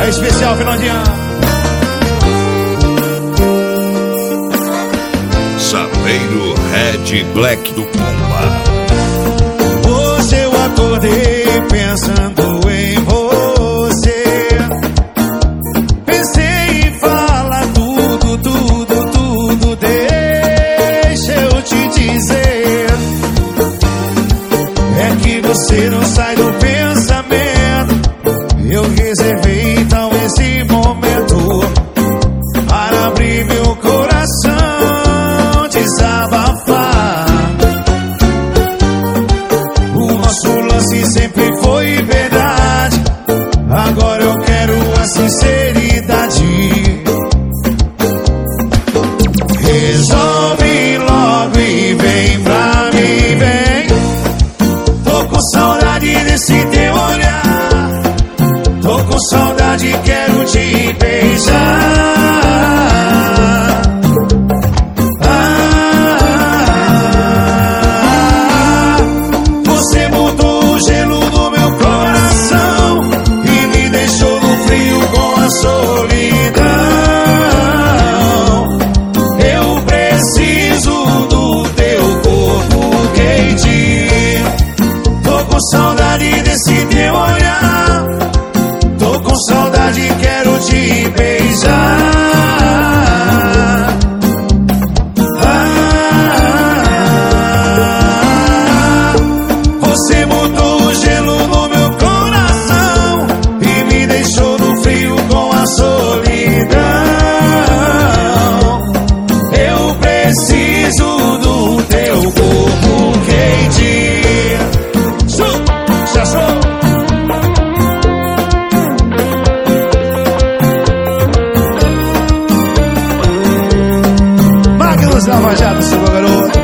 especial final de ano. Saleiro Red Black do Pomba. Hoje eu acordei pensando em você. Pensei em falar tudo. Deixa eu te dizer, é que você não sai do pensamento. Eu reservei então esse momento para abrir meu coração, desabafar. O nosso lance sempre foi verdade, agora eu quero a sinceridade. Resolve logo e vem pra mim, vem. Tô com saudade desse teu olhar, tô com saudade, quero te beijar. Você mudou o gelo do meu coração e me deixou no frio com a solidão. Eu preciso do teu corpo quente. Tô com saudade desse teu olhar, tô com saudade, quero te beijar. Você mudou o gelo no meu coração e me deixou no frio com a solidão. Eu preciso do teu corpo quente. Já sou. Magnus Lava Jato, seu garoto.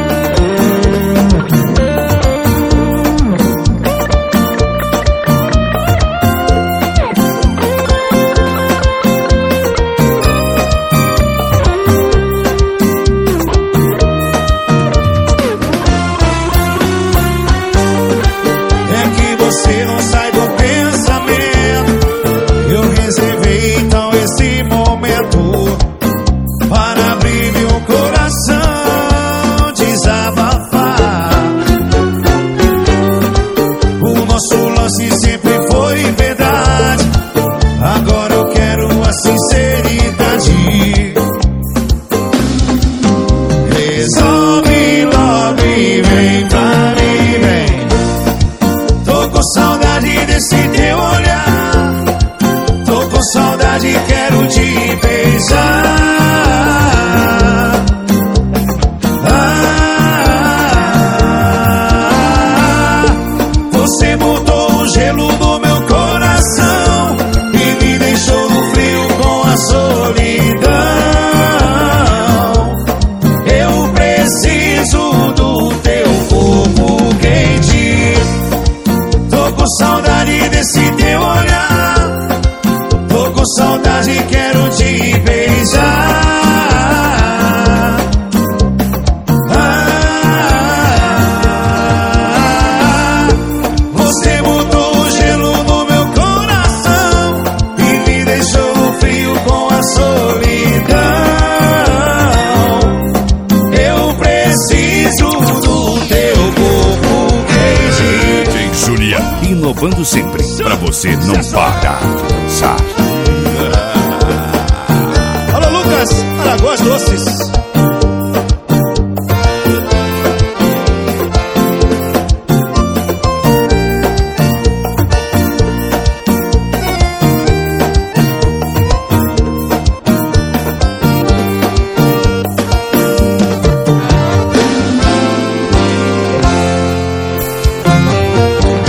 É que você não sai do pensamento. Eu reservei então esse momento para abrir meu coração, desabafar. O nosso lance sempre foi verdade, agora eu quero a sinceridade. Resolve logo e vem pra mim, vem. Tô com saudade desse teu olhar, tô com saudade, quero te beijar. Você mudou o gelo do meu coração e me deixou no frio com a solidão. Eu preciso do teu corpo quente. Tô com saudade desse teu olhar, tô com saudade, quero te beijar. Você mudou o gelo no meu coração e me deixou no frio com a solidão. Eu preciso do teu corpo quente. DJ Julia, inovando sempre, pra você não parar de dançar.